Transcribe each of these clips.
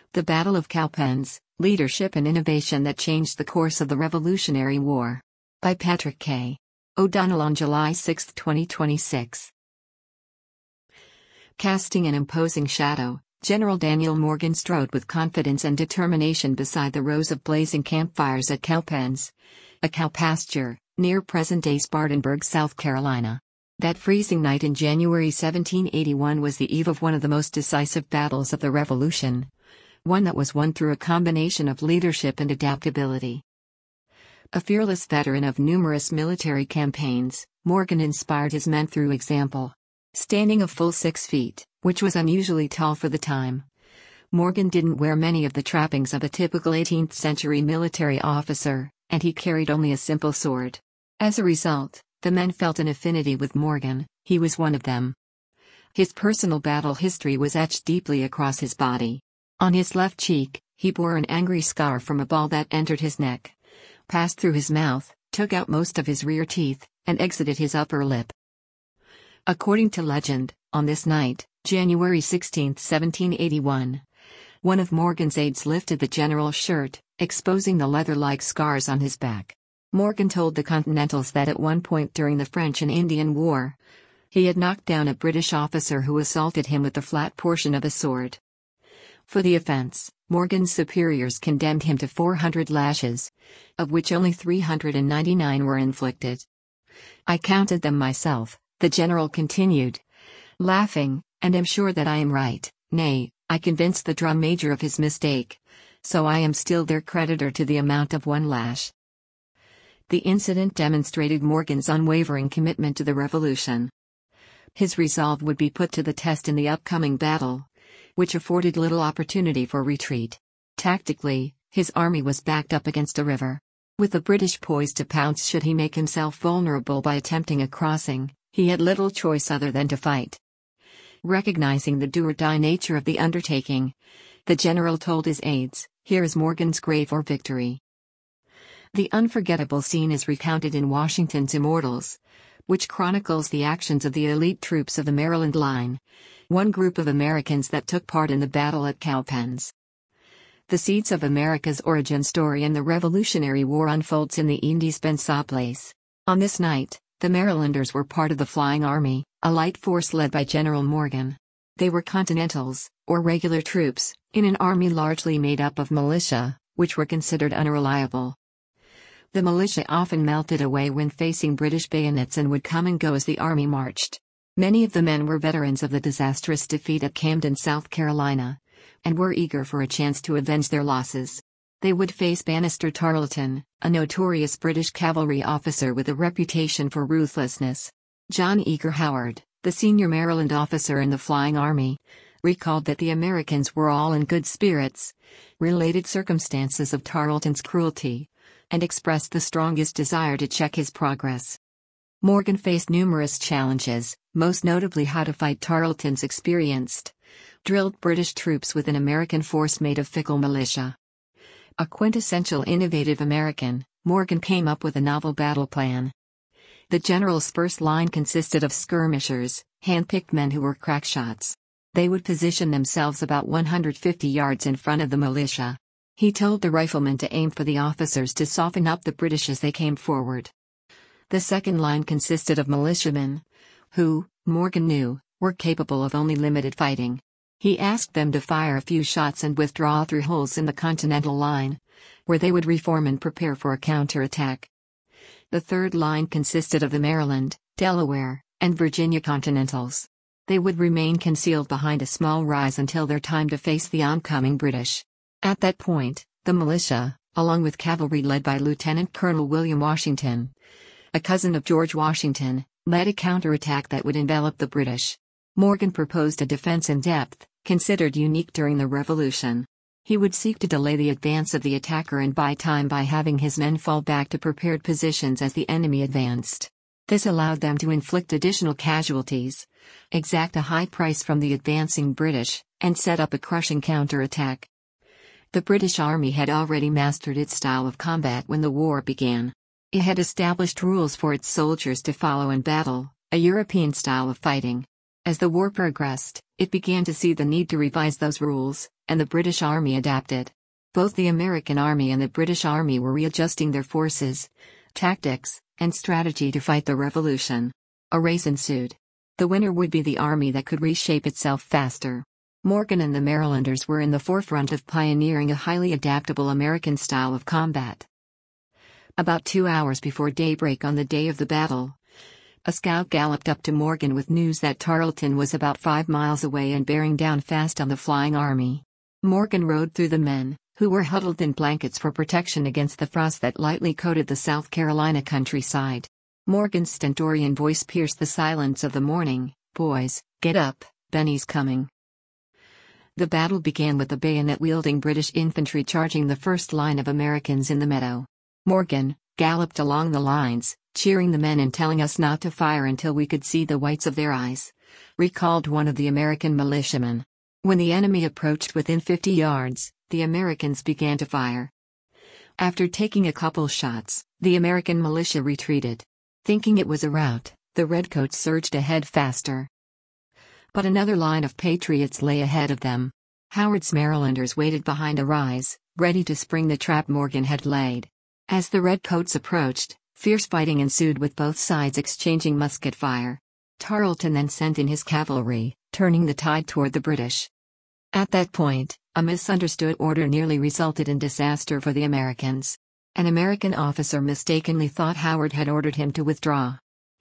The Battle of Cowpens, Leadership and Innovation That Changed the Course of the Revolutionary War. By Patrick K. O'Donnell on July 6, 2026. Casting an imposing shadow, General Daniel Morgan strode with confidence and determination beside the rows of blazing campfires at Cowpens, a cow pasture, near present-day Spartanburg, South Carolina. That freezing night in January 1781 was the eve of one of the most decisive battles of the Revolution. One that was won through a combination of leadership and adaptability. A fearless veteran of numerous military campaigns, Morgan inspired his men through example. Standing a full 6 feet, which was unusually tall for the time, Morgan didn't wear many of the trappings of a typical 18th century military officer, and he carried only a simple sword. As a result, the men felt an affinity with Morgan. He was one of them. His personal battle history was etched deeply across his body. On his left cheek, he bore an angry scar from a ball that entered his neck, passed through his mouth, took out most of his rear teeth, and exited his upper lip. According to legend, on this night, January 16, 1781, one of Morgan's aides lifted the general's shirt, exposing the leather-like scars on his back. Morgan told the Continentals that at one point during the French and Indian War, he had knocked down a British officer who assaulted him with the flat portion of a sword. For the offense, Morgan's superiors condemned him to 400 lashes, of which only 399 were inflicted. "I counted them myself," the general continued, laughing, "and am sure that I am right. Nay, I convinced the drum major of his mistake, so I am still their creditor to the amount of 1 lash." The incident demonstrated Morgan's unwavering commitment to the revolution. His resolve would be put to the test in the upcoming battle, which afforded little opportunity for retreat. Tactically, his army was backed up against a river. With the British poised to pounce should he make himself vulnerable by attempting a crossing, he had little choice other than to fight. Recognizing the do-or-die nature of the undertaking, the general told his aides, "Here is Morgan's grave or victory." The unforgettable scene is recounted in Washington's Immortals, which chronicles the actions of the elite troops of the Maryland Line, one group of Americans that took part in the battle at Cowpens. The seeds of America's origin story in the Revolutionary War unfolds in the Indies-Bensaw place. On this night, the Marylanders were part of the Flying Army, a light force led by General Morgan. They were Continentals, or regular troops, in an army largely made up of militia, which were considered unreliable. The militia often melted away when facing British bayonets and would come and go as the army marched. Many of the men were veterans of the disastrous defeat at Camden, South Carolina, and were eager for a chance to avenge their losses. They would face Banastre Tarleton, a notorious British cavalry officer with a reputation for ruthlessness. John Eager Howard, the senior Maryland officer in the Flying Army, recalled that the Americans were all in good spirits, related circumstances of Tarleton's cruelty, and expressed the strongest desire to check his progress. Morgan faced numerous challenges, most notably how to fight Tarleton's experienced, drilled British troops with an American force made of fickle militia. A quintessential innovative American, Morgan came up with a novel battle plan. The general's first line consisted of skirmishers, hand-picked men who were crack shots. They would position themselves about 150 yards in front of the militia. He told the riflemen to aim for the officers to soften up the British as they came forward. The second line consisted of militiamen, who, Morgan knew, were capable of only limited fighting. He asked them to fire a few shots and withdraw through holes in the Continental line, where they would reform and prepare for a counterattack. The third line consisted of the Maryland, Delaware, and Virginia Continentals. They would remain concealed behind a small rise until their time to face the oncoming British. At that point, the militia, along with cavalry led by Lieutenant Colonel William Washington, a cousin of George Washington, led a counterattack that would envelop the British. Morgan proposed a defense in depth, considered unique during the Revolution. He would seek to delay the advance of the attacker and buy time by having his men fall back to prepared positions as the enemy advanced. This allowed them to inflict additional casualties, exact a high price from the advancing British, and set up a crushing counterattack. The British Army had already mastered its style of combat when the war began. It had established rules for its soldiers to follow in battle, a European style of fighting. As the war progressed, It began to see the need to revise those rules, and the British Army adapted. Both the American Army and the British Army were readjusting their forces, tactics, and strategy to fight the revolution. A race ensued. The winner would be the army that could reshape itself faster. Morgan and the Marylanders were in the forefront of pioneering a highly adaptable American style of combat. About 2 hours before daybreak on the day of the battle, a scout galloped up to Morgan with news that Tarleton was about 5 miles away and bearing down fast on the flying army. Morgan rode through the men, who were huddled in blankets for protection against the frost that lightly coated the South Carolina countryside. Morgan's stentorian voice pierced the silence of the morning. "Boys, get up, Benny's coming." The battle began with the bayonet-wielding British infantry charging the first line of Americans in the meadow. Morgan galloped along the lines, cheering the men and telling us not to fire until we could see the whites of their eyes, recalled one of the American militiamen. When the enemy approached within 50 yards, the Americans began to fire. After taking a couple shots, the American militia retreated. Thinking it was a rout, the redcoats surged ahead faster. But another line of patriots lay ahead of them. Howard's Marylanders waited behind a rise, ready to spring the trap Morgan had laid. As the redcoats approached, fierce fighting ensued with both sides exchanging musket fire. Tarleton then sent in his cavalry, turning the tide toward the British. At that point, a misunderstood order nearly resulted in disaster for the Americans. An American officer mistakenly thought Howard had ordered him to withdraw.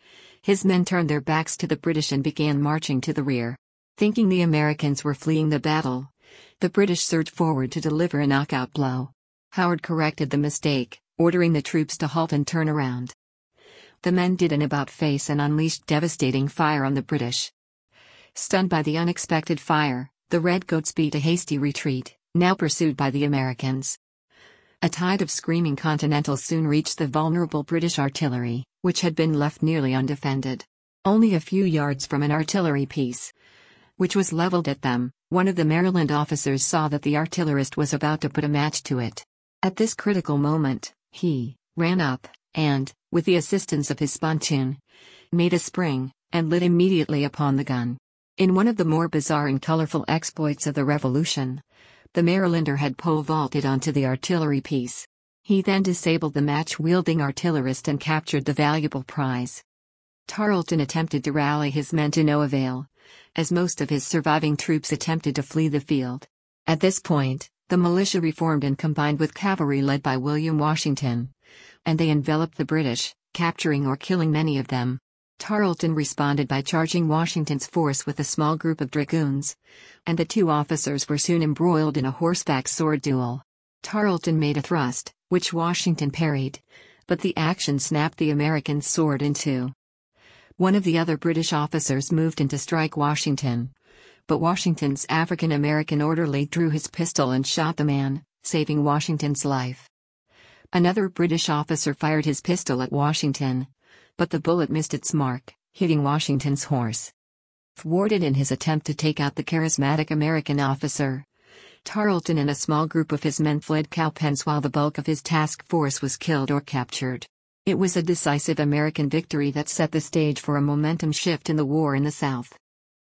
His men turned their backs to the British and began marching to the rear. Thinking the Americans were fleeing the battle, the British surged forward to deliver a knockout blow. Howard corrected the mistake, ordering the troops to halt and turn around. The men did an about-face and unleashed devastating fire on the British. Stunned by the unexpected fire, the redcoats beat a hasty retreat, now pursued by the Americans. A tide of screaming Continentals soon reached the vulnerable British artillery, which had been left nearly undefended. Only a few yards from an artillery piece, which was leveled at them, one of the Maryland officers saw that the artillerist was about to put a match to it. At this critical moment, he ran up, and, with the assistance of his spontoon, made a spring, and lit immediately upon the gun. In one of the more bizarre and colorful exploits of the Revolution, the Marylander had pole vaulted onto the artillery piece. He then disabled the match-wielding artillerist and captured the valuable prize. Tarleton attempted to rally his men to no avail, as most of his surviving troops attempted to flee the field. At this point, the militia reformed and combined with cavalry led by William Washington, and they enveloped the British, capturing or killing many of them. Tarleton responded by charging Washington's force with a small group of dragoons, and the two officers were soon embroiled in a horseback sword duel. Tarleton made a thrust, which Washington parried, but the action snapped the American's sword in two. One of the other British officers moved in to strike Washington, but Washington's African-American orderly drew his pistol and shot the man, saving Washington's life. Another British officer fired his pistol at Washington, but the bullet missed its mark, hitting Washington's horse. Thwarted in his attempt to take out the charismatic American officer, Tarleton and a small group of his men fled Cowpens while the bulk of his task force was killed or captured. It was a decisive American victory that set the stage for a momentum shift in the war in the South.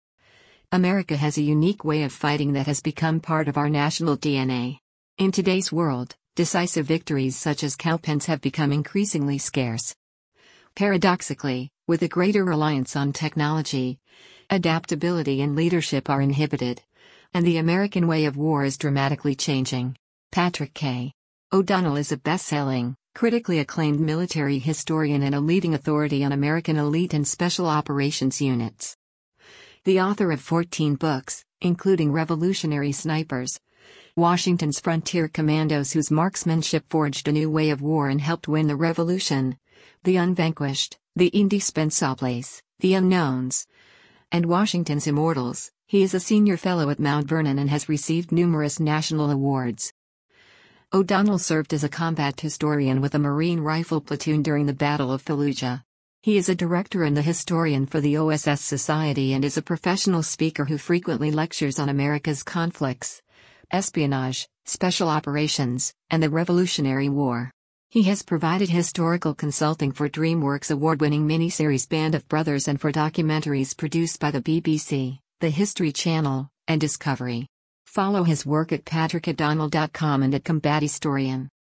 America has a unique way of fighting that has become part of our national DNA. In today's world, decisive victories such as Cowpens have become increasingly scarce. Paradoxically, with a greater reliance on technology, adaptability and leadership are inhibited, and the American way of war is dramatically changing. Patrick K. O'Donnell is a best-selling, critically acclaimed military historian and a leading authority on American elite and special operations units. The author of 14 books, including Revolutionary Snipers, Washington's Frontier Commandos whose marksmanship forged a new way of war and helped win the Revolution, The Unvanquished, The Indispensables, The Unknowns, and Washington's Immortals. He is a senior fellow at Mount Vernon and has received numerous national awards. O'Donnell served as a combat historian with a Marine rifle platoon during the Battle of Fallujah. He is a director and the historian for the OSS Society and is a professional speaker who frequently lectures on America's conflicts, espionage, special operations, and the Revolutionary War. He has provided historical consulting for DreamWorks award-winning miniseries Band of Brothers and for documentaries produced by the BBC, the History Channel, and Discovery. Follow his work at patrickadonald.com and at Combat Historian.